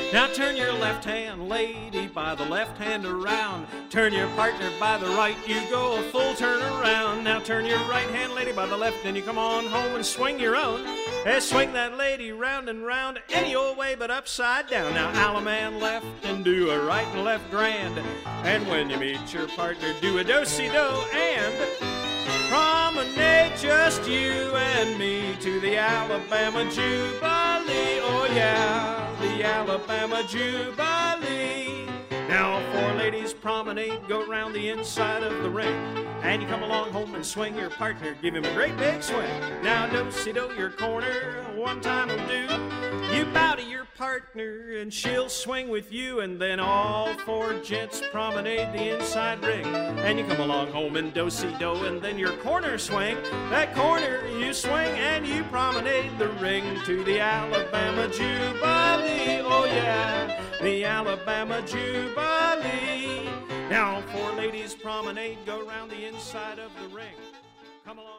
Now turn your left hand, lady, by the left hand around. Turn your partner by the right, you go a full turn around. Now turn your right hand, lady, by the left, and you come on home and swing your own. Hey, swing that lady round and round, any old way but upside down. Now Alaman left and do a right and left grand. And when you meet your partner, do a do-si-do and promenade just you and me to the Alabama Jubilee. Oh yeah, the Alabama Jubilee. Now 4 ladies promenade, go round the inside of the ring. And you come along home and swing your partner, give him a great big swing. Now do-si-do your corner, one time will do. You bow to your partner and she'll swing with you. And then all 4 gents promenade the inside ring. And you come along home and do-si-do and then your corner swing. That corner you swing and you promenade the ring to the Alabama Jubilee. Oh yeah, the Alabama Jubilee. Now 4 ladies promenade, go round the inside of the ring. Come along.